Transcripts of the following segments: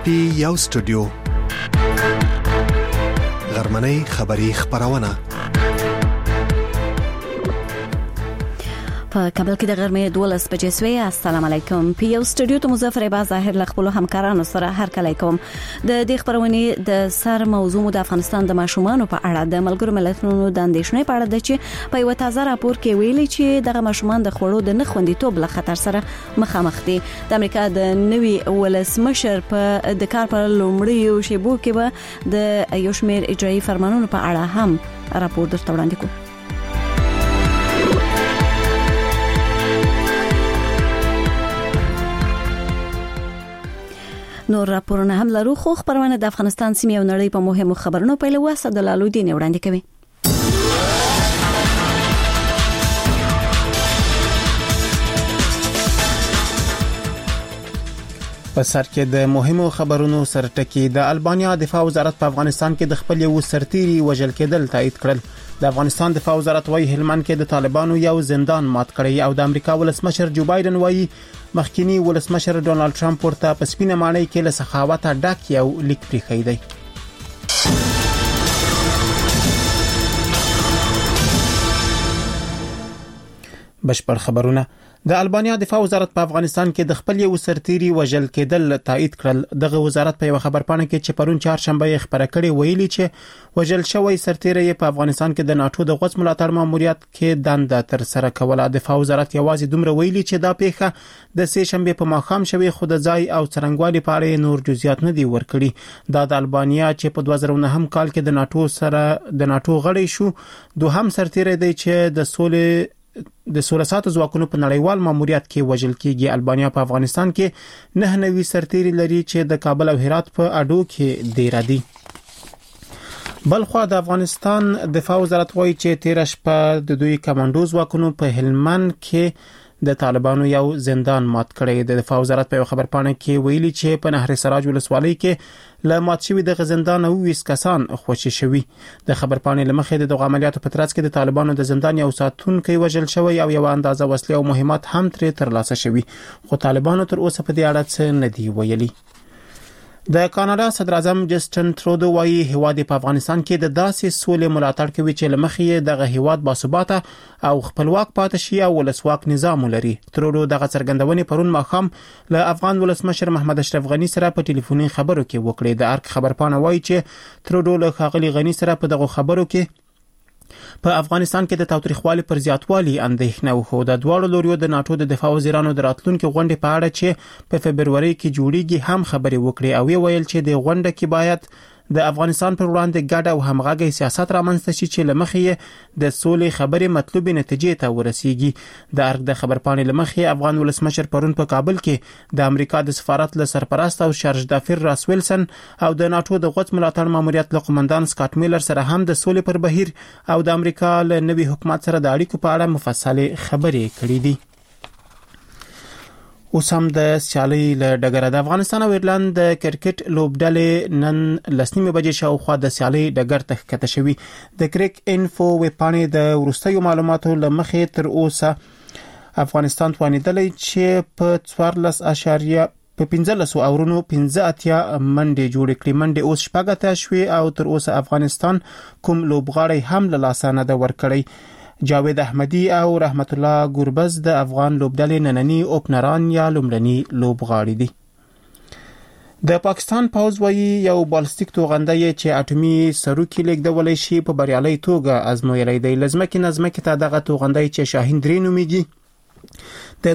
یو سټوډیو غرمنۍ خبری خبرونه په کابل کې د غرمې 12 بجې سوی. السلام علیکم. په یو سټوډیو ته مظفر عباس ظاهر لخپل همکارانو سره هر کله کوم د دې خبرونې د سر موضوع د افغانستان د ماشومانو په اړه د ملګرو ملتونو د اندېښنې په اړه د چې په یو تازه راپور کې ویلي چې دغه ماشومان د خوړو د نخوندیتوب له خطر سره مخامخ دي. د امریکا د نوي ولسمشر په د کار پر لومړیو شیبو کې به د یو شمېر اجرایي فرمانونو په اړه هم راپور درته وړاندې کوم. نور راپورونه هم لرو، خو خبرونه د افغانستان سیمې او نړۍ په مهمو خبرونو پیل واسه د لالودین وړاندې کوي. په سر کې د مهمو خبرونو سرټکی. د البانیا دفاع وزارت په افغانستان کې د خپل یو سرتیري وژل کېدل تایید کړل. د افغانستان دفاع وزارت وايي هلمند کې د طالبانو یو زندان مات کړی او د امریکا ولسمشر جو بایدن وايي مخکینی ولسمشر ډونالد ټرمپ ورته په سپینه ماڼۍ کې له سخاوت ډک یو لیک پریښی دی. بشپړ خبرونه. د البانیا دفاع وزارت په افغانستان کې د خپل یو سرتیري وژل کېدل تایید کړل. دغه وزارت په یو خبرپاڼه کې چې پرون چهارشنبه یې خبره کړې ویلي چې وژل شوی سرتیري په افغانستان کې د ناتو د غوڅ ملاتړ ماموریت کې دنده تر سره کوله. دفاع وزارت یوازې دومره ویلي چې دا پیښه د سه شنبه په ماښام شوی، خو د ځای او څرنګوالي په اړه نور جزئیات نه دي ورکړي. دا د البانیا چې په 2009 کال کې د ناتو غړی شو دوهم سرتیري دی چې د 16 ساعت ځواکونو په نړیوال ماموریت کې وژل کېږي. البانیا په افغانستان کې 9 سرتیري لري چې د کابل او هرات په اډو کې دیره دي. بلخو د افغانستان دفاع وزارت وايي چې 13 شپه د دوی کمانډو ځواکونو په هلمند کې د طالبانو یو زندان مات کړی. د دفاع وزارت په خبرپاڼه کې ویلي چې په نهر سراج ولسوالۍ کې له مات شوی د زندان 20 کسان خوشي شوی. د خبرپاڼې لمخې د عملیاتو په ترڅ کې د طالبانو د زندان یو ساتونکي وژل شوی او یو اندازه وسلې او مهمات هم ترلاسه شوی، خو طالبانو تر اوسه په دې اړه څه نه دی ویلي. د کاناډا صدر اعظم جسټن ترودو وايي هیواد په افغانستان کې د داسې سولې ملاتړ کوي چې لمخې دغه هیواد باثباته او خپلواک پاتې شي او ولسواک نظام ولري. ترودو دغه څرګندونې پرون ماښام له افغان ولسمشر محمد اشرف غنی سره په ټلیفوني خبرو کې وکړې. د ارک خبرپاڼه وايي چې ترودو له ښاغلي غنی سره په دغه خبرو کې په افغانستان کې د تاوتریخوالي پر زیاتوالي اندېښنه وکړه. د دواړو لوريو د ناتو د دفاع وزیرانو د راتلونکو غونډې په اړه چې په فبروري کې جوړیږي هم خبرې وکړي او ویل چې د غونډه کې باید د افغانستان پر وړاندې ګډ او همغږي سیاست رامنځته شي چې لمخې د سولې خبرې مطلوبې نتیجې ته ورسیږي. د ارګ د خبرپاڼې لمخې افغان ولسمشر پرون په کابل کې د امریکا د سفارت له سرپرست او شارج دافیر راس ویلسن او د ناتو د غوڅ ملاتړ ماموریت له قومندان سکاټ میلر سره هم د سولې پر بهیر او د امریکا له نوي حکومت سره د اړیکو په اړه مفصله خبرې کړې دي. اوس هم د سیالي له ډګره د افغانستان او ایرلند د کرکټ لوبډلې نن لسنیمه بجې شاوخوا د سیالي ډګر ته ښکته شوي. د کرک انفو ویبپاڼې د وروستیو معلوماتو له مخې تر اوسه افغانستان توانیدلی چې په 15 اورونو 15 منډې جوړې کړې. منډې اوس شپږ شوي او تر اوسه افغانستان کوم لوبغاړی هم له لاسه نه ده ورکړی. جاوید احمدی او رحمت الله ګوربز د افغان لوبډلې نننی اوپنران یا لومړني لوبغاړي دي. د پاکستان پوځ وايي یو بالستیک توغنده چې اټومي سروکي لیږدولای شي په بریالي توګه ازمویلی دی. لزمکه نظمکه ته دغه توغنده چې شاهین 3 نومیږي د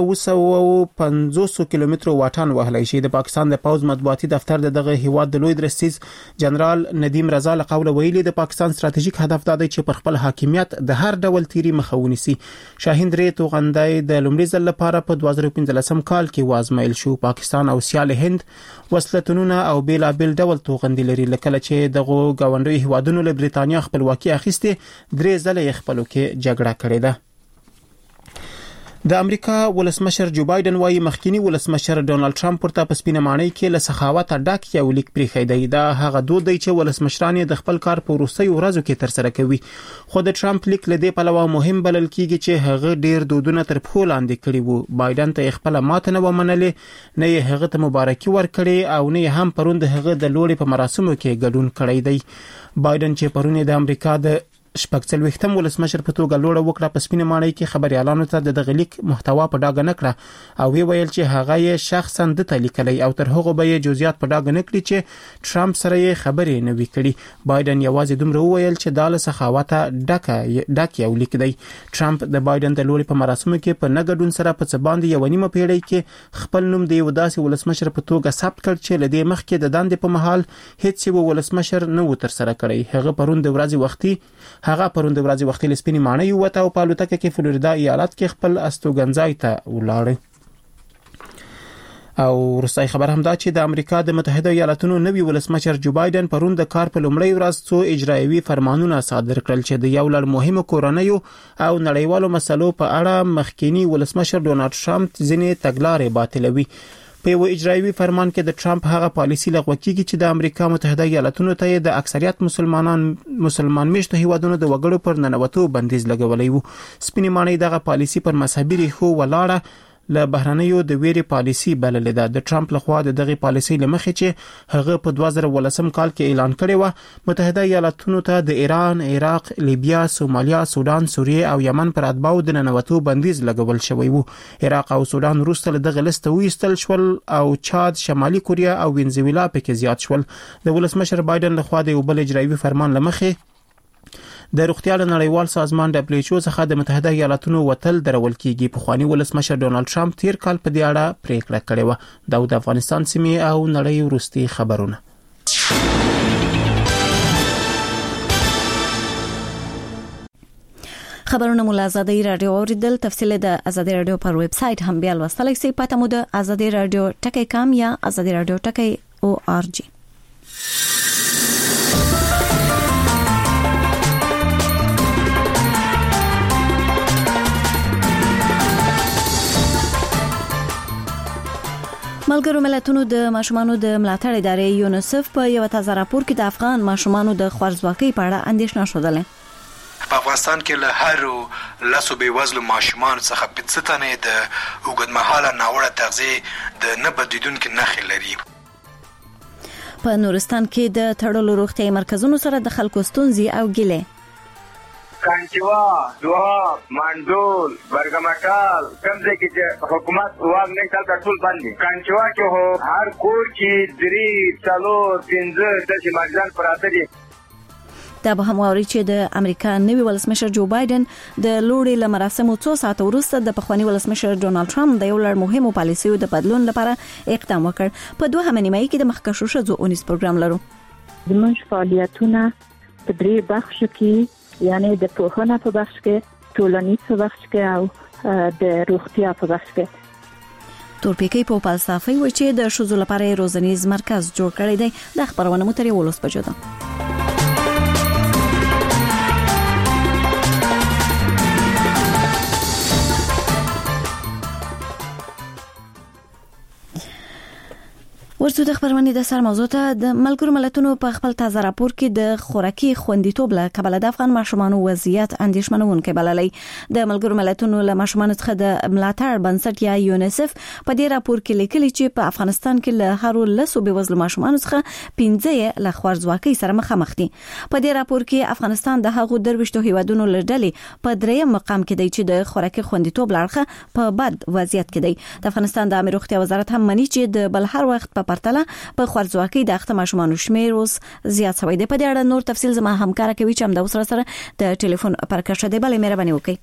2250 کیلومتر واټن وهلی شي. د پاکستان د پوځ مطبوعاتي دفتر دغه هیواد د لوی درستیز جنرال ندیم رضا له قوله ویلي د پاکستان ستراتیژیک هدف دا دی چې پر خپل حاکمیت د هر ډول تیری مخه ونیسي. شاهین 3 توغنده د لومړي ځل لپاره په 2015 کال کې وازمایل شو. پاکستان او سیال هند وسلتونونه او بیلابل ډول توغندې لري. لکه چې دغه گاونډي هیوادونو له بریتانیا خپلواکي اخیسته 3 ځله خپلو کې جګړه کړې ده. د امریکا ولسمشر جو بایدن وايي مخکینی ولسمشر ډونالد ټرمپ ورته په سپینه ماڼۍ کې له سخاوت ډک یو لیک پریښی دی. دا هغه دود دی چې ولسمشران د خپل کار په وروستیو ورځو کې تر سره کوي. خو د ټرمپ لیک له دې پلوه مهم بلل کیږي چې هغه ډیر دودونه تر پښو لاندې کړی وو. بایدن ته خپل ماته نه ومنلې، نه هغه ته مبارکي ورکړي او نه هم پروند هغه د لوړې په مراسمو کې ګډون کړی دی. بایدن چې پرون د امریکا د شپږ ولسمشر په توګه لوړه وکړه، په سپینه ماڼۍ کې خبريالانو ته د دغه لیک محتوا په ډاګه نه کړه او ویل چې هغه یې شخصا د تلیکلی او تر هغه به یې جزئیات په ډاګه نه کړي چې ټرمپ سره یې خبرې نه وی کړي. بایدن یوازې دومره ویل چې دا له سخاوت ډک یو لیک دی. ټرمپ د بایدن د لوړې په مراسمو کې په نګډون سره په څباندې یو نیمه پیړۍ کې خپل نوم د یو داسې ولسمشر په توګه ثبت کړ چې لدې مخکې د دندې په محل هیڅ یو ولسمشر نه و تر سره کړی. هغه پرون د ورځې وختي لسپینی ماڼۍ وته او په الوتکه کې فلوریدا ایالت کې خپل استوګنځای ته ولاړ. او وروستۍ خبر هم دا چې د امریکا د متحده ایالاتونو نوی ولسمشر جو بایدن پرون د کار په لومړۍ ورځ څو اجرایوي فرمانونه صادر کړل چې د یو لړ مهمو کورنیو او نړیوالو مسلو په اړه مخکینی ولسمشر ډونالد ټرمپ ځینې تګلارې باطلوي. په یو اجرایوي فرمان کې د ټرمپ هغه پالیسي لغوه کیږي چې د امریکا متحده ایالاتونو ته د اکثریت مسلمان میشتو هیوادونو د وګړو پر ننوتو بندیز لګولای وو. سپینې ماڼۍ دغه پالیسي پر مذهبي ریښو ولاړه له بهرنیو د ویري پالیسي بللې ده. د ټرمپ لخوا د دغه پالیسي لمخې چې هغه په 2018 کال کې اعلان کړی و متحده ایالاتونو ته د ایران، عراق، لیبیا، سومالیا، سودان، سوریه او یمن پر اتباعو د ننوتو بندیز لګول شوی وو. عراق او سودان وروسته دغه لیست ویستل شول او چاد، شمالي کوریا او وینزویلا پکې زیات شول. د ولسمشر بایدن لخوا د یو بل اجرایوي فرمان لمخې د روغتیا نړیوال سازمان WHO څخه د متحده ایالاتونو وتل درول کیږي. په خواني ولسمشر ډونالد ټرمپ تیر کال په دې اړه پریکړه کړې و. د افغانستان سیمې او نړۍ وروستي خبرونه. خبرونه مو له آزادۍ رادیو اوریدل. تفصیل د آزادۍ رادیو پر ویب سټ هم بیا لوستلای شئ. پته مو د آزادۍ رادیو ټکی.com یا آزادۍ رادیو ټکی.org. ملګرو ملتونو د ماشومانو د ملاتړ ادارې یونیسف په یو تازه راپور کې د افغان ماشومانو د خوارځواکۍ په اړه اندېښنه شوه. په افغانستان کې له هر لاسو بیوزلو ماشومانو څخه 5 تنه د اوږدمهاله ناوړه تغذیې د نه بدلیدونکو نښې لري. په نورستان کې د تړلو روغتیايي مرکزونو سره د خلکو ستونزې او ګیلې کانچوا، دواب، ماندول، برګمټال کومځه کې چې حکومت واغ نه کال ټول باندې کانچوا کې هو هر کور کې 3 4 5 د مریضان پراته دي. دا به هم واري چې د امریکا نوی ولسمشر جو بایدن د لوړې لمراسمو 2 ساعت وروسته د پخوانی ولسمشر ډونالد ټرمپ د یو لړ مهمو پالیسیو د بدلون لپاره اقدام وکړ. په 2 نیمه کې د مخکښو شذو اونیس پروګرام لرو. زموږ فعالیتونه په 3 بخشو کې یعنی د پوهنه په بخش کې، ټولنیز په بخش کې او د روغتیا په بخش کې. تورپیکی په فلسفه وی چې د شذو لپاره روزنیز مرکز جوړ کړی دی. د خبرونه مو ترې ولوس بجو ده. ورته د خبرونه د سر موضوع ته د ملګرو ملتونو په خپل تازه راپور کې د خوراکي خوندیتوب له کبله د افغان ماشومانو وضعیت اندېښمنونکی بللی. د ملګرو ملتونو له ماشومانو څخه د ملاتړ بنسټ یا یونیسف په دې راپور کې لیکلي چې په افغانستان کې له هرو لسو بیوزلو ماشومانو څخه 15 له خوارځواکۍ سره مخامخ دي. په دې راپور کې افغانستان د هغو درويشتو هیوادونو لړلې په 3م مقام کې دی چې د خوراکي خوندیتوب لړخه په بد وضعیت کې دی. د افغانستان د امیر روغتیا وزارت هم مني چې د بل هر وخت په پرتله په خوارځواکۍ د اخته ماشومانو شمیر اوس زیات شوی دی. په دې اړه نور تفصیل زما همکار کوي چې هم د سره د ټلیفون پر کښه دی. بلې مهرباني وکړئ.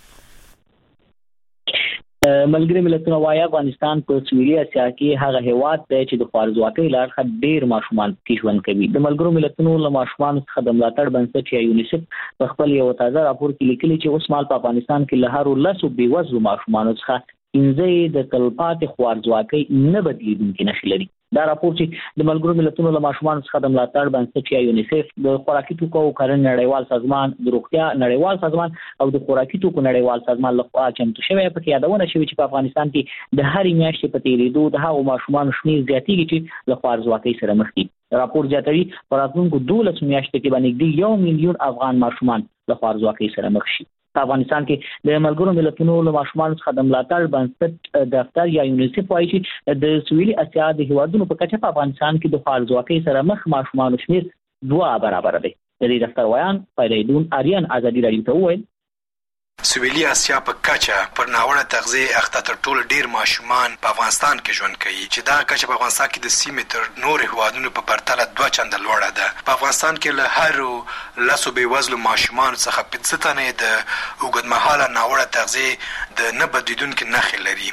ملګری ملتونه وايي افغانستان په سویلي اسیا کې هغه هیواد دی چې د خوارځواکۍ لړخه ډیر ماشومان پکې ژوند کوي. د ملګرو ملتونو له ماشومانو څخه د ملاتړ بنسټ یا یونیسف په خپل یو تازه راپور کې لیکلي چې اوس مال په افغانستان کې له هرو لسو بیوزلو ماشومانو څخه 15 د تلپاتې خوارځواکۍ نه بدلیدونکي نښې لري. دا راپور چې د ملګرو ملتونو له ماشومان څخه د ملاتړ بنسټ یا یونیسف د خوراکي توکو کرنې نړیوال سازمان د روغتیا نړیوال سازمان او د خوراکي توکو نړیوال سازمان لخوا چمتو شوی په یادونه شوی چې په افغانستان کې د هرې میاشتې په تیریدو د هغو ماشومان شمیر زیاتېږي چې له خوارځواکۍ سره مخ دي. راپور زیاتوي په راتلونکو 12 میاشتو کې باندې د 1 میلیون افغان ماشومان له خوارځواکۍ سره مخ شي. په افغانستان کې د ملګرو ملتونو له ماشومان څخه د ملاتړ بنسټ دفتر یا یونیسف وايي چې د سویلي اسیا د هیوادونو په کچه په افغانستان کې د خوارځواکۍ سره مخ ماشومان شمیر 2 برابر دی. د دې دفتر ویان فریدون آریان ازادي رادیو ته وویل سویلي اسیا په کچه پر ناوړه تغذیه اخته تر ټولو ډیر ماشومان په افغانستان کې ژوند کوي چې دا کچه په افغانستان کې د سیمې تر نور هیوادونو په پرتله 2 چنده لوړه ده. په افغانستان کې له هر لسو بېوزلو ماشومان څخه 15 تنې د اوږدمهاله ناوړه تغذیه د نه بدلیدونکي نښې لري.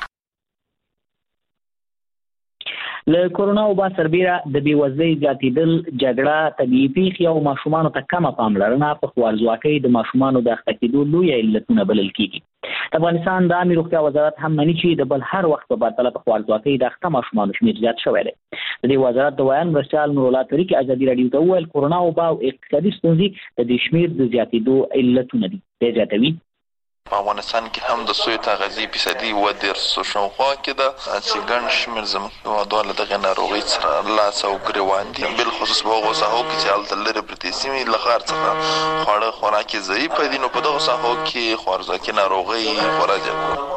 له کورونا وبا سربیره د بیوزلۍ زیاتېدل، جګړه، طبیعي پیښې او ماشومانو ته کمه پاملرنه په خوارځواکۍ د ماشومانو د اخته کېدو لوی علتونه بلل کېږي. د افغانستان د عامې روغتیا وزارت هم مني چې د بل هر وخت په پرتله په خوارځواکۍ د اخته ماشومانو شمېر زیات شوی دی. د دې وزارت د ویان مرستیال نورالله طریق ازادي رادیو ته وویل کورونا وبا او اقتصادي ستونزې د دې شمېر د زیاتېدو علتونه دي. دی زیاتوي په افغانستان کې هم د سوی تغذیې فیصدي 13 شاوخوا کې ده چې ګڼ شمېر زموږ هېوادوال له دغې ناروغۍ سره لاس او ګرېوان دي. بالخصوص په هغو ساحو کې چې هلته لرې پرتې سیمې له ښار څخه خواړه خوراکي ضعیفه دي، نو په دغو ساحو کې خوارځواکي ناروغۍ خورا زیات.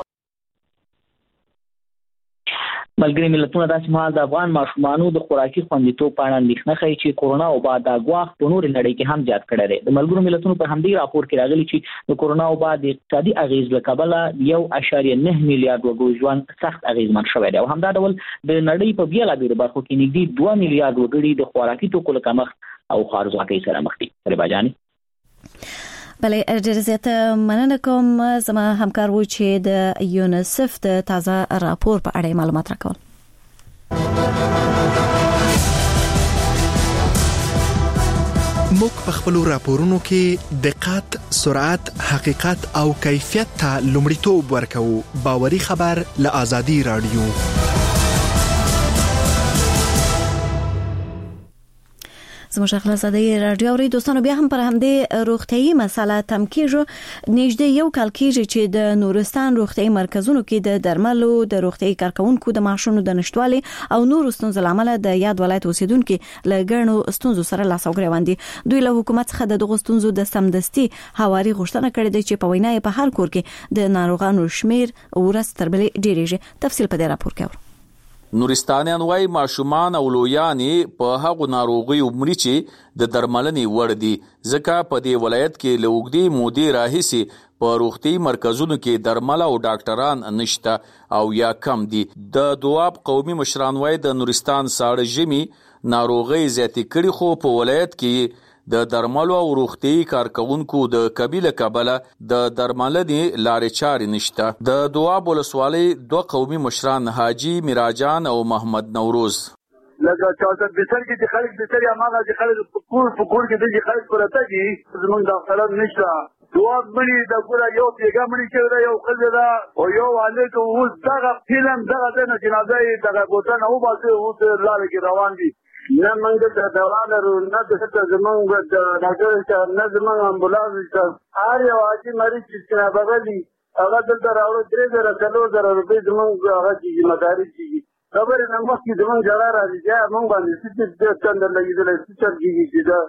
ملګري ملتونه داسې مهال د افغان ماشومانو د خوراکي خوندیتوب په اړه اندېښنه ښیي چې کورونا وبا دا ګواښ په نورې نړۍ کې هم زیات کړی دی. د ملګرو ملتونو په همدې راپور کې راغلي چې د کورونا وبا د اقتصادي اغېز له کبله 1.9 میلیارډ وګړو ژوند سخت اغېزمن شوی دی او همدا ډول د نړۍ په بېلابېلو برخو کې نږدې 2 میلیارډ وګړي د خوراکي توکو له کمښت او خوارځواکۍ سره مخ دي. رباجاني بله ډېر زیاته مننه کوم. زما همکار و چې د یونیسف د تازه راپور په اړه معلومات راکول. موږ په خپل راپورونو کې دقت، سرعت، حقیقت او کیفیت ته لومړیتوب ورکوو. باوري خبر له آزادي رادیو. زموږ خلاصادي رادیو اوري دوستانو بیا هم پر همدې روغتيایي مسله تم کېږي. نږدې یو کال کېږي چې د نورستان روغتيایي مرکزونو کې د درملو د روغتيایي کارکونکو د معاشونو د نشټوالي او نورو ستونزو لامل د یاد ولایت اوسیدونکو له ګڼو ستونزو سره لاس او ګریوان دي. دوی له حکومت څخه د دغو ستونزو د سمدستي هواري غوښتنه کړې ده چې په وینا په هر کور کې د ناروغانو شمیر ورځ تر بلې ډیریږي. تفصیل په دې راپور کې اورو. نورستانیان وای ماشومان او لویانې په هغو ناروغیو مري چې د درملنې وړ دي، ځکه په دې ولایت کې له اوږدې مودې راهیسې په روغتیایي مرکزونو کې درمل او ډاکټران نشته او یا کم دي. د دواب قومي مشران وای د نورستان ساړه ژمي ناروغۍ زیاتې کړي، خو په ولایت کې د درملو او روغتیایي کارکونکو د کبیله کابله د درملنې لارې چارې نشته. د دواب ولسوالۍ 2 قومي مشران حاجی میراجان او محمد نوروز لکه چاته بسر کې چې خلک بسر یا ماغه چې خلک په کور کې د خلک پرته دي زمونږ ډاکټران نشته. دواب منی د ګوره یو پیغام منی چې دا یو خلک دا او یو والد او دغه فلم دغه د جنازه دغه بوتان او باسي او لاره کې روان دي. نه منګه د دوانو نه د څه زمونږ د ډاکټر نه زمونږ امبولانس هر یو اجي مریض چې بغلی هغه دلته راوړل 3000 روپۍ زمونږ هغه چې مداري کیږي. خبره نه مخکې زمونږ جړه راځي چې موږ باندې څه څنګه لګیدل څه کیږي چې دا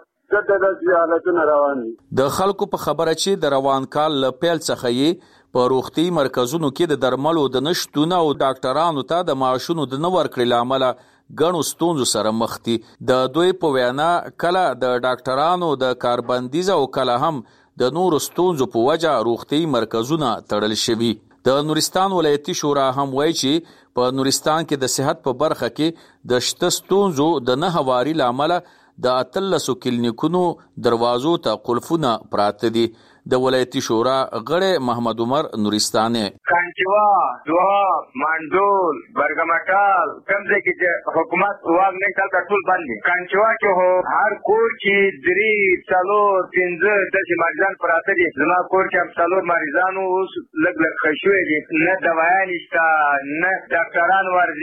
د خلکو په خبره چې د روان کال له پیل څخه یې په روغتي مرکزونو کې د درملو د نشټونه او ډاکټرانو ته د معاشونو د نه ورکړې لامل ګڼو ستونزو سره مخ دي. د دوی په وینا کله د ډاکټرانو د کاربندیز او کله هم د نورو ستونزو په وجه روغتي مرکزونه تړل شوي. د نورستان ولایتي شورا هم وایي چې په نورستان کې د صحت په برخه کې د شته ستونزو د نه هواري لامل د 13 کلینیکونو دروازو ته قلفونه پراته دي. د ولایتي شورا غړی محمد عمر نورستاني کانچوا، دواب، مانډول، برګمټال کومځای کې چې حکومت واګ نه کال ټول باندې کانچوا کې هو هر کور کې 3 4 5 10 مریضان پراته دي. زما کور کې 4 مریضانو اوس لګ خښوي دي، نه دوايان نشته، نه ډاکټران ورځي.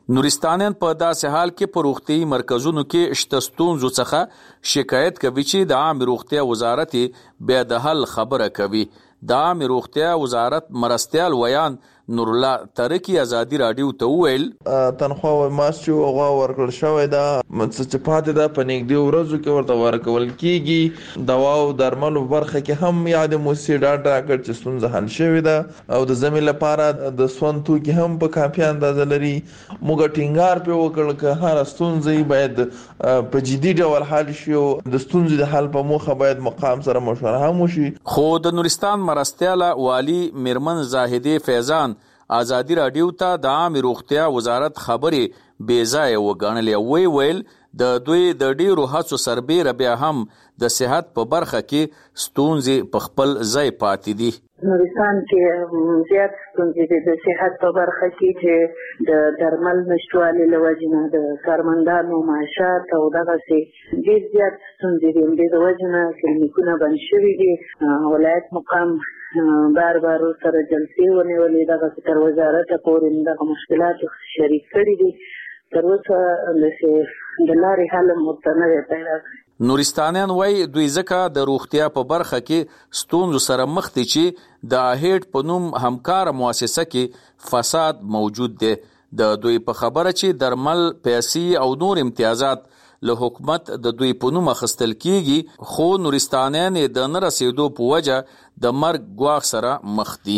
نورستانیان په داسې حال کې په روغتي مرکزونو کې شته ستونزو څخه شکایت کوي چې د عامه روغتیا وزارت به د حل خبره کوي. د عامه روغتیا وزارت مرستيال ویان نور الله ترکی ازادي رادیو ته ویل تنخواه ماسچو هغه ورکړل شوې ده چې پاتې ده په نږدې ورځو کې ورته ورکول کیږي. دوا او درملو برخه کې هم یاد موسی ډاډ راکړ چې ستونزه حل شوې ده او د زمي لپاره د سونتو کې هم په کافي اندازه لري. موږ ټینګار په وکړ چې هر ستونزه باید په جدي ډول حل شي او د ستونزې د حل په موخه باید مقام سره مشوره هم وشي. خو د نورستان مرستيال والی میرمن زاهده فیضان ازادي رادیو ته د عامه روغتیا وزارت خبرې بیځای وګڼلې. ویل د دوی د ډیرو هڅو سربېره بیا هم د صحت په برخه کې ستونزې په خپل ځای پاتې دي. نورستان کې زیات ستونزې د صحت په برخه کې چې د درمل نشټوالي له وجې نه د کارمندانو معاشات او دغسې ډېر زیات ستونزې دي. د وجې نه کلینیکونه بند شوي دي. ولایت مقام بار سره جلسې ونیولې دغسې تر وزارته پورې دغه مشکلات شریک کړي دي. تر اوسه د لارې حل ورته نه دی پیدا کړی. نورستانیان وای دوی ځکه د روغتیا په برخه کې ستونزو سره مخ دي چې د اهیډ په نوم همکار مؤسسه کې فساد موجود دی. د دوی په خبره چې درمل، پیسې او نور امتیازات له حکومت د دوی په نوم اخیستل کیږي، خو نورستانیان د نه رسیدو په وجه د مرګ ګواښ سره مخ دي.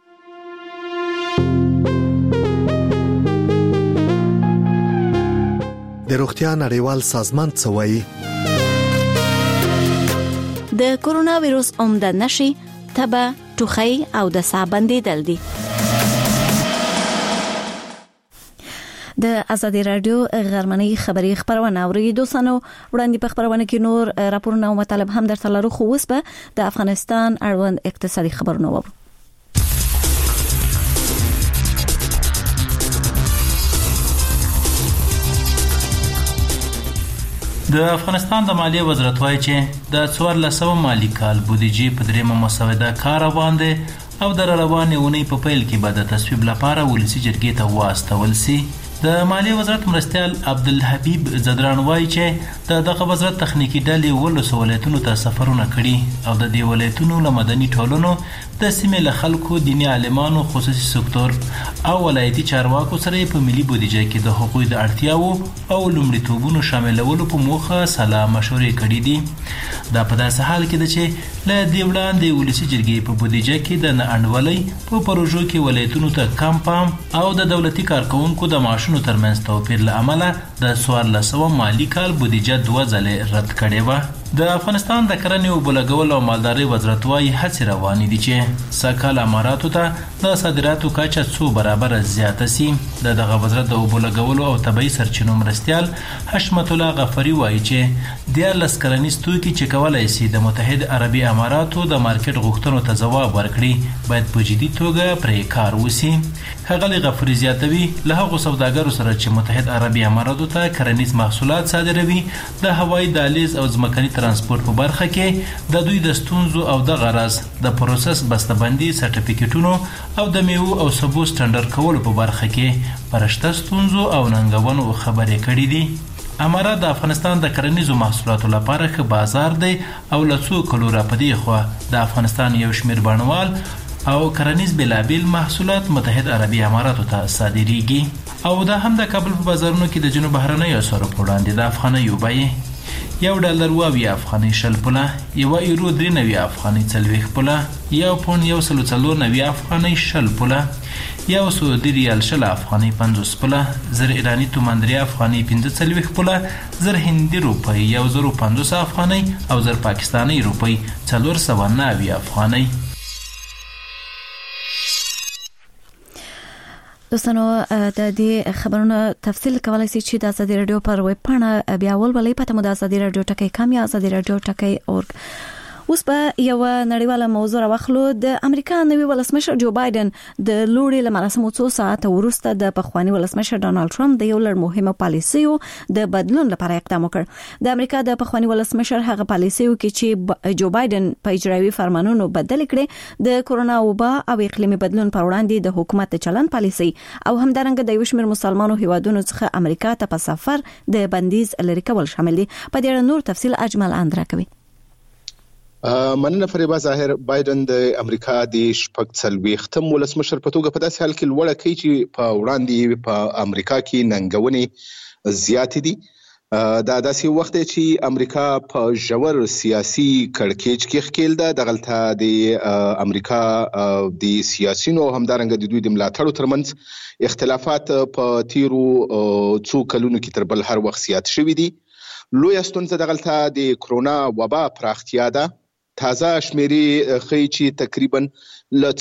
د روغتیا نړیوال سازمان څه وایي؟ د کورونا وایروس عمده نشي تبه، ټوخی او د ساه بندیدل دي. د ازادي رادیو غرمنۍ خبری خبرونه اوریدو سنو وړاندې په خبرونه کې نور راپورونه او مطالب هم درته لرو. خو اوس به د افغانستان اړوند اقتصادي خبرونه وورو. د افغانستان د مالیې وزارت وایي چې د 1400 مالی کال بودیجې په دریمه مسوده کار روان دي او د روانې اونۍ په پیل کې به د تصویب لپاره ولسی جرګې ته واستول شي. د مالیې وزارت مرستيال عبدالحبیب زدران وایي چې دغه وزارت تخنیکی ډلې ولسو ولایتونو ته سفرونه کړي او د دې ولایتونو له مدني ټولنو د سیمې له خلکو، دیني عالمانو، خصوصي سکتور او ولایتي چارواکو سره په ملي بودیجه کې د حقوقي د اړتیاو او لومړیتوبونو شاملولو په موخه سلا مشورې کړې دي. دا په داسې حال کې ده چې له دې وړاندې ولسي جرګې په بودیجه کې د ناانډولۍ په پروژو کې ولایتونو ته کم پام او د دولتي کارکونکو د معاشونو ترمنځ توپیر له امله د 1400 مالی کال بودیجه 2 ځله رد کړې و. د افغانستان د کرنې او بلګول او مالدارۍ وزارت وايي هڅې روانې دي چې سکهال اماراتو ته د صادراتو کچه 2 برابر زیاته شي. دغه وزارت د بلګول او طبي سرچینو مرستيال حشمت الله غفاری وايي چې د لسکرنیز توکي چې کولای شي د متحده عربي اماراتو د مارکیټ غوښتنو ته ځواب ورکړي باید په جدي توګه پرې کار وشي. ښاغلي غفاری زیاتوي له هغو سوداګرو سره چې متحده عربي اماراتو ته کرنیز محصولات صادروي د هوایي دهلیز او ځمکني ترانسپورت په برخه کې د دوی د ستونزو او د غرض د پروسس بسته‌بندي سرټیفیکټونو او د میوه او سبو سټانډرډ کولو په برخه کې پرشته ستونزو او ننګونو خبرې کړې دي. امارات د افغانستان د کرنیزو محصولاتو لپاره ښه بازار دی او له څو کلو راپدې خو د افغانستان یو شمېر بڼوال او کرنیز بلابل محصولات متحده عربي اماراتو ته صادریږي او دا هم د کابل په بازارونو کې د جنوب بهرنیو اسعارو په وړاندې د افغانیو بیې یو ډالر 20 افغاني شل پوله، یو یورو 93 افغاني 40 پوله، یو پوند 194 افغاني شل پوله، یو سعودي ریال شل افغاني 50 پوله، زر ایرانی تومان 3 افغاني 45 پوله، زر هندي روپی 1050 افغاني او زر پاکستاني روپی 490 افغاني. دوستانو د دې خبرونو تفصیل کولای شئ چې د ازادي رادیو پر ویب پاڼه بیا ولولئ. پته مو د ازادي رادیو ټکی کام یا ازادي رادیو ټکی اورګ اوس په یو نړیواله موضوع راوخلو. د امریکا نوی ولسمشر جو بایدن د لوړې لمراسمو 2 ساعت وروسته د پخوانی ولسمشر ډونالد ټرمپ د یو لړ مهمه پالیسیو د بدلون لپاره اقدام وکړ. د امریکا د پخوانی ولسمشر هغه پالیسیو کې چې جو بایدن په اجرایي فرمانونو بدل کړي د کورونا وبا او اقلیمي بدلون پر وړاندې د حکومت چلن پالیسي او همدارنګه د یو شمېر مسلمانو هیوادونو څخه امریکا ته په سفر د بندیز لري کول شامل دي. په دې اړه نور تفصیل اجمل اندرا کوي. مننه فریبا ظاهر. بایدن د امریکا د شپږ ولسمشر په توګه په داسې حال کې لوړه کوي چې په وړاندې په امریکا کې ننګونې زیات دي. دا داسې وخت دی چې امریکا په ژور سیاسي کړکېچ کې ښکېل ده. دغلته د امریکا د سیاسيونو همدارنګه د دوی د ملاتړو ترمنځ اختلافات په تیرو څو کلونو کې تر بل هر وخت زیات شوي دي. لوی ستونزه دغلته د کورونا وبا پراختیا ده. تازه شمیرې ښیي چې تقریبا له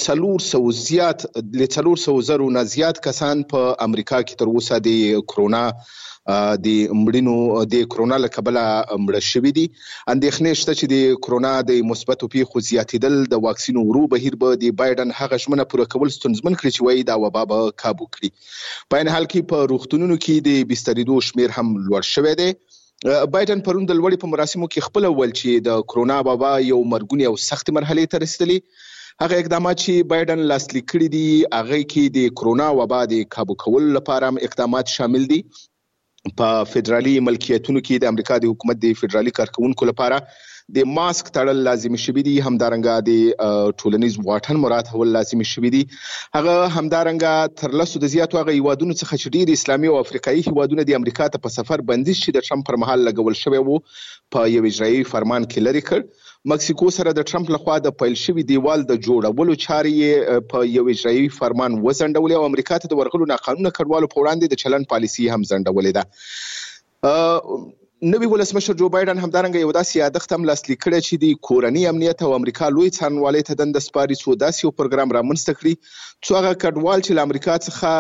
400 زرو نه زیات کسان په امریکا کې تر اوسه د کورونا د مړینو د کورونا له کبله مړه شوي دي. اندېښنې شته چې د کورونا د مثبتو پیښو زیاتېدل د واکسین ورو بهیر به د بایدن هغه ژمنه پوره کول ستونزمن کړي چې وایي دا وبا به کابو کړي. په عین حال کې په روغتونونو کې د بسترېدو شمیر هم لوړ شوی دی. بایدن پرون د لوړې په مراسمو کې خپل ول چې د کورونا وبا یو مرګونی او سخت مرحله ته رسیدلی. هغه اقدامات چې بایدن لاسلیک کړي دي هغه کې د کورونا وبا د کابو کولو لپاره اقدامات شامل دي. په فدرالي ملکیتونو کې د امریکا د حکومت د فدرالي کارکونکو لپاره د ماسک تړل لازمي شوي دي. همدارنګه د ټولنیز واټن مراعاتول لازمي شوي دي. هغه همدارنګه تر لسو د زیاتو هغه هیوادونو څخه چې ډېر اسلامي او افریقایي هیوادونه د امریکا ته په سفر بندیز چې د ټرمپ پر مهال لګول شوی وو په یو اجرایي فرمان کې لري کړ. مکسیکو سره د ټرمپ لخوا د پیل شوی دیوال د جوړولو چارې په یو اجرایي فرمان وزندولې او امریکا ته د ورغلو ناقانونه کډوالو په وړاندې د چلن پالیسي هم زندولې ده. نوی ولسمشر جو بایدن همدارنګه یو داسې یادښت هم لاسلیک کړی چې د کورني امنیت او امریکا لوی څارنوالۍ ته دنده سپاري څو داسې یو پروګرام رامنځته کړي څو هغه کډوال چې له امریکا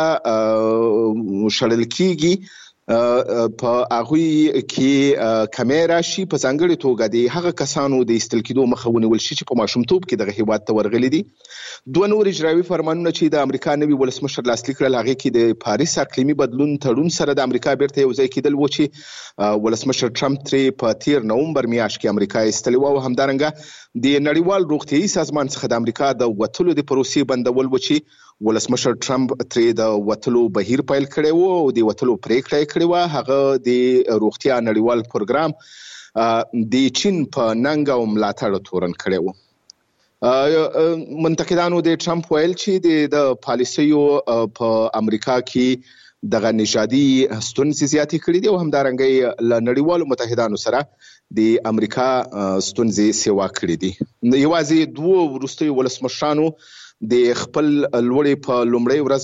څخه شړل کیږي په هغوی کې کمیرا شي په ځانګړې توګه د هغه کسانو د ایستل کېدو مخه ونیول شي چې په ماشومتوب کې دغه هیواد ته ورغلي دي. دوه نور اجرایي فرمانونه چې د امریکا نوی ولسمشر لاسلیک کړل هغه کې د پاریس اقلیمي بدلون تړون سره د امریکا بیرته یو ځای کېدل و چې ولسمشر ټرمپ ترې په 13 نومبر میاشت کې امریکا ایستلی و او همدارنګه د نړیوال روغتیايي سازمان څخه د امریکا د وتلو د پروسې بندول و چې ولسمشر ټرمپ ترې د وتلو بهیر پیل کړی و او د وتلو پریکړه یې کړې وه. هغه د روغتیا نړیوال پروګرام د چین په ننګ او ملاتړ تورن کړی و. منتقدانو د ټرمپ ویل چې د پالیسیو په امریکا کې دغه نژادي ستونزې زیاتې کړې دي او همدارنګه له نړیوالو متحدانو سره د امریکا ستونزې سیوا کړې دي. یوازې دوه وروستیو ولسمشرانو د خپل لوړې په لومړۍ ورځ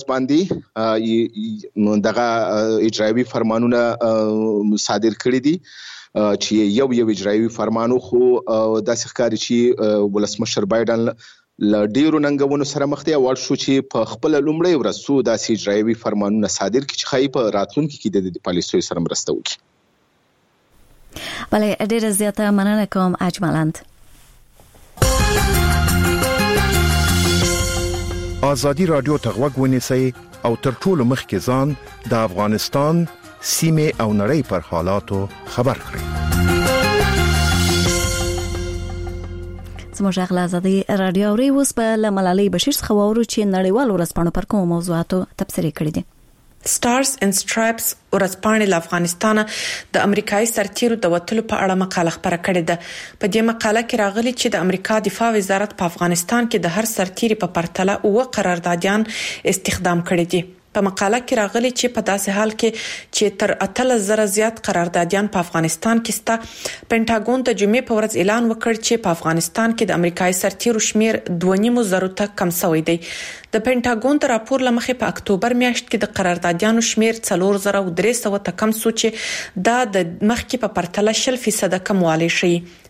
باندې دغه اجرایي فرمانونه صادر کړي دي چې یو اجرایي فرمانو خو داسې ښکاري چې ولسمشر بایدن له ډیرو ننګونو سره مخ دی او شو چې په خپل لومړۍ ورځ څو داسې اجرایي فرمانونه صادر کړي چې ښایي په راتلونکي کې د پالیسیو سره مرسته وکړي. بله ډیره زیاته مننه کوم اجملند. آزادی رادیو ته غوږ ونیسئ او تر ټولو مخکې ځان د افغانستان سیمې او نړۍ پر حالاتو خبر کړئ. زموږ غږ له آزادي رادیو اوري. اوس به له ملالۍ بشیر څخه واورو چې نړیوال ورځپاڼو پر کومو موضوعاتو تبصرې کړې دي. سټارز اینڈ سټرایپس ورځپاڼې له افغانستانه د امریکایي سرتیرو د وټلو په اړه مقاله خپره کړې ده. په دې مقاله کې راغلي چې د امریکا دفاع وزارت په افغانستان کې د هر سرتیري په پرتله 9 قراردادیان استخدام کړي دي. په مقاله کې راغلي چې په داسې حال کې چې تر 8000 زیات قراردادیان په افغانستان کې ستا پینټاګون د جمعې په ورځ اعلان وکړ چې په افغانستان کې د امریکایي سرتیرو شمیر 2.5 ته کم شوی دی. د پینټاګون د راپور لمخې په اکتوبر میاشت کې د قراردادیانو شمیر 4300 ته کم شو چې دا د مخکې په پرتله 20% کموالی شي.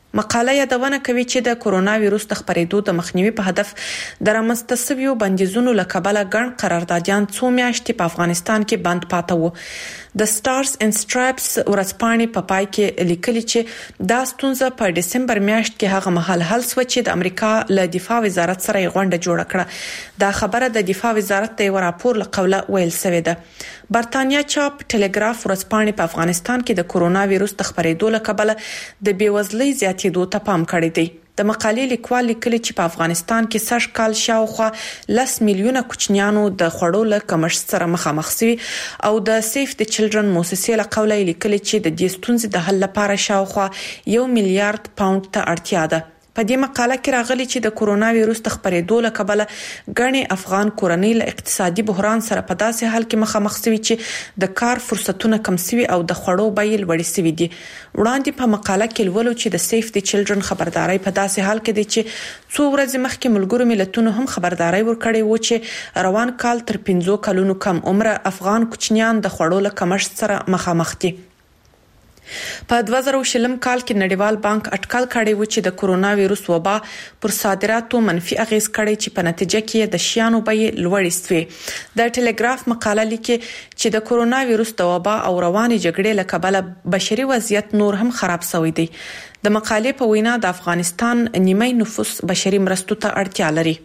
مقاله یادونه کوي چې د کورونا وایروس د خپرېدو د مخنیوي په هدف د رامنځته شویو بندیزونو له کبله ګڼ قراردادیان څو میاشتې په افغانستان کې بند پاتې وو. د سټارز اینډ سټرایپس ورځپاڼې په پای کې لیکلي چې دا ستونزه په دسمبر میاشت کې هغه مهال حل شو چې د امریکا له دفاع وزارت سره غونډه جوړه کړه. دا خبره د دفاع وزارت د یو راپور له قوله ویل شوې ده. برتانیا چاپ ټلګراف ورځپاڼې په افغانستان کې د کورونا وایروس د خپرېدو له کبله د بیوزلۍ زیاتېدو ته پام کړی دی. د مقالې لیکوال لیکلي چې په افغانستان کې سږ کال شاوخوا 10 میلیونه کوچنیانو د خوړو له کمښت سره مخامخ شوي او د سیف د چلډرن موسسې له قوله لیکلي چې د دې ستونزې د حل لپاره شاوخوا 1 میلیارډ پاوند ته اړتیا ده. په دې مقاله کې راغلي چې د کورونا وایروس د خپرېدو له کبله غني افغان کورنۍ له اقتصادي بحران سره په داسې حال کې مخامخ شوي چې د کار فرصتونه کم شوي او د خوړو بیې لوړې شوي دي. وړاندې په مقاله کې لولو چې د سیف د چلډرن خبرداري په داسې حال کې دي چې څو ورځې مخکې ملګرو ملتونو هم خبرداري ورکړې و چې روان کال تر 15 کلونو کم عمر افغان کوچنیان د خوړو له کمښت سره مخامخ دي. په 2020 کال کې نړیوال بانک اټکل کړی و چې د کورونا وایروس وبا پر صادراتو منفي اغیز کړی چې په نتیجه کې د شیانو بیې لوړې شوې. د ټلګراف مقاله لیکي چې د کورونا وایروس د وبا او رواني جګړې له کبله بشري وضعیت نور هم خراب شوی دی. د مقالې په وینا د افغانستان نیمه نفوس بشري مرستو ته اړتیا لري.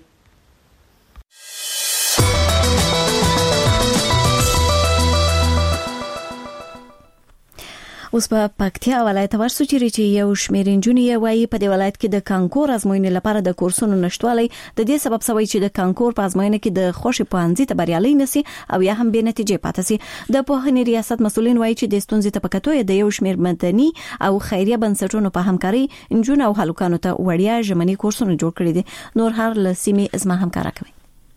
اوس په پکتیا ولایت ورسو چې یو شمېر نجونې وایي په دې ولایت کې د کانکور ازموینې لپاره د کورسونو نشټوالی د دې سبب شوی چې د کانکور په ازموینه کې د خوشي پوهنځي ته بریالي نسی او یا هم به نتیجې پاتې سي. د پوهنې ریاست مسولین وایي چې د ستونزې ته پکتوې د یو شمېر مدني او خیریه بنسټونو په همکاري نجونې او هلکانو ته وړیا ژمني کورسونه جوړ کړي دي. نور هر لسیمه ازما همکارا کوي.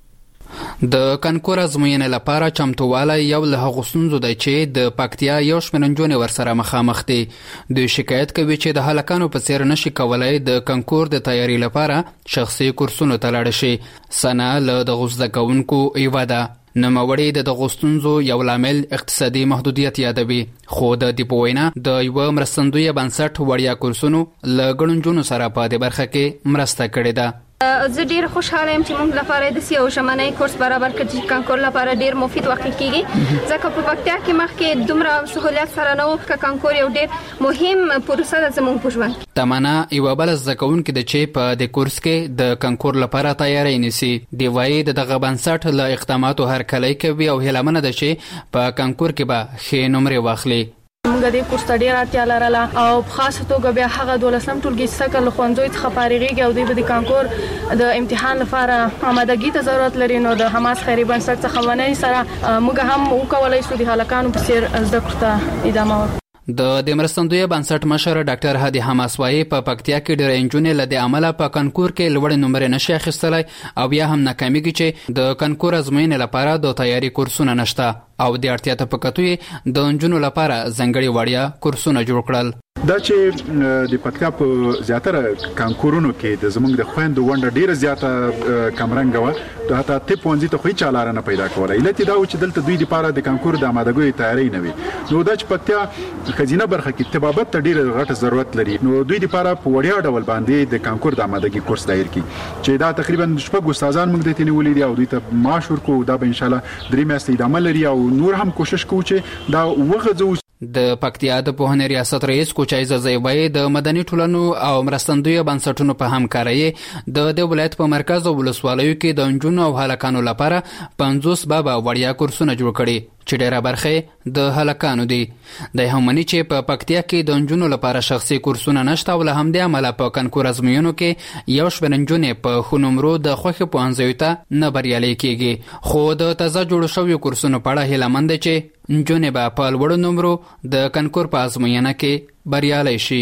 د کانکور ازموینې لپاره چمتووالی یو له هغو ستونزو دی چې د پکتیا یو شمېر نجونې ورسره مخامخ دي. دوی شکایت کوي چې د هلکانو په څیر نشي کولای د کانکور د تیاری لپاره شخصي کورسونو ته لاړ شي. سنا له دغو زده کوونکو یوه ده. نوموړی د دغو ستونزو یو لامل اقتصادي محدودیت یادوي، خو د دې په وینا د یوه مرستندویه بنسټ وړیا کورسونو له ګڼو نجونو سره په دې برخه کې مرسته کړې ده. زه ډیر خوشاله یم چې موږ لپاره د سیو ژمنی کورس برابر کړي چې کانکور لپاره ډیر مفید واقع کیږي، ځکه په پکتیا کې مخکې دومره سہولیت سره نه و چې کانکور یو ډیر مهم پروسه ده زموږ په ژوند. تمنا یو بل زده کوونکې د چې په د کورس کې د کانکور لپاره تیاری نیسي. دی وایي دغه بنسټ له اقداماتو هرکلی کوي او هیله منه ده چې په کانکور کې به ښې نمرې واخلي. موږ د کورس ته ډیر اړتیا لرله او په خاصه توګه بیا هغه 12م ټولګي څخه له ښوونځي څخه فارغېږي او د کانکور د امتحان لپاره آمادګي ته ضرورت لري. نو د حماس خیري بنسټ څخه ونې سره موږ هم وکولای شو د هلکانو په څیر زده کړو ته ادامه ورکړو. د مرستندوی بنسټ مشر ډاکټر هادي حماس وايي په پکتیا کې ډېر انجونې له دې عمله په کانکور کې لوړ نمرې نشي اخیستلای او بیا هم ناکامیږي چې د کانکور ازموینې لپاره د تیاری کورسونه نشته او د اړتیا ته پکتوې د انجونو لپاره ځنګړي وړیا کورسونه جوړ کړل. دا چې د پکتیا په زیاتره کانکورونو کې د زمونږ د خويندو ونډه ډیره زیاته کمرنګ و، د حتی ته پونځي ته خو هیڅ لار نه پیدا کولای. علت دا و چې دلته دوی لپاره د کانکور د آمادګۍ تیاری نه وي. نو دا چې پکتیا خزینه برخه کې طبابت ته ډیره غټه ضرورت لري، نو دوی لپاره په وړیا ډول باندې د کانکور د آمادګۍ کورس دایر کی چې دا تقریبا شپږ استادان موږ د تینې ولې او دوی ته معاش ورکو. دا به ان شاء الله 3 میاشتې ادامه لري او نور هم کوشش کوو چې دا وغځو. د پکتیا د پوهنې ریاست رئیس کوچای ززیبای د مدني ټولنو او مرستندوی بنسټونو په همکارۍ د ولایت په مرکز او ولسوالیو کې د انجونو او هلکانو لپاره 50 بابا وړیا کورسونه جوړ کړي چې ډیره برخه د هلکانو دي. د همني چې په پکتیا کې د انجونو لپاره شخصي کورسونه نشته ول هم د عمله په کانکور ازموینو کې یو شمېر انجونې په خونمرو د خوخه پوهنځیو ته نه بریالي کیږي، خو د تازه جوړ شویو کورسونو په اړه هیله مند چې انجونې به په لوړو نمرو د کانکور په ازموینه کې بریالي شي.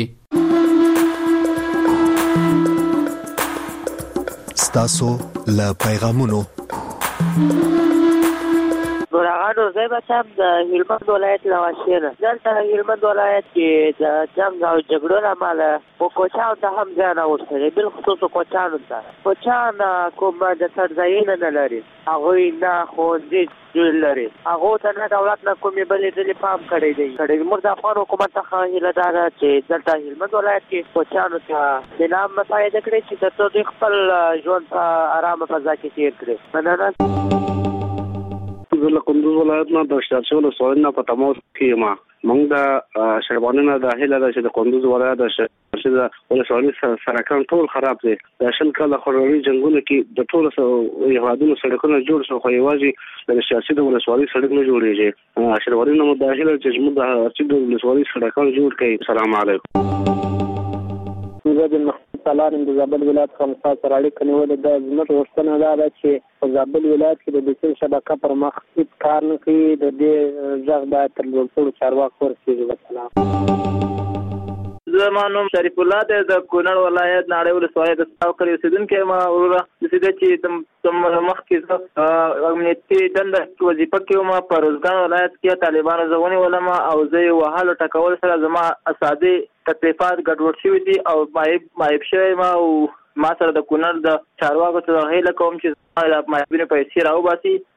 ستاسو له پیغامونو هغه نو زه به تاسو د هلمند ولایت لواشینه دلته هلمند ولایت کې د جنگ او جګړو لامل په کوچانو ته هم ځان اوسره بل خصوص کوچانو ته کوچان کوم د سرځایونه نه لري هغه نه خو دې جوړ لري هغه ته نه دولت نه کومې بلې ډلې پام کړی دی موږ د افغان حکومت څخه هیله دار چې دلته هلمند ولایت کې کوچانو ته د نام مساعده کړي چې د خپل ژوند په آرامه فضا کې تیر کړي مننه زه کندوز ولایت نه د شارشول سوالنا په تماس کې ما موږ د شربانه د هیله د کندوز ولایت د شرشد ولسوالۍ سرکان ټول خراب دي د شل کله خوروري جنگونو کې د ټول یوادونو سړکونه جوړ شو خو یوازې د شرشد ولسوالۍ سړک نه جوړیږي شربانه نو د هیله چې موږ د شرشد ولسوالۍ سړکان جوړ کړي السلام علیکم زه د مختلفان د زابل ولایت خمسه سره اړیکه نیولې ده زموږ غوښتنه ده چې په زابل ولایت کې د ډیجیټل شبکه پر مخ کار نه کوي د دې ځای باید تر ټولو چارواکو ورسیږي. والسلام. زمانوم شریف الله د کونړ ولایت ناړې ولسوالۍ د څاوکر اوسیدونکو ما وروره د دې چې تم مخ کې امنیتي دنده وظیفه کې ما په روزګان ولایت کې طالبانو ځونی ولما او زه وهاله ټکول سره زما اسادي تکلیفات ګډوډ شوي دي او مایب شوی ما او ما سره د کونړ د چارواکو څخه هیله کوم چې ما بینه پیسې راوباسي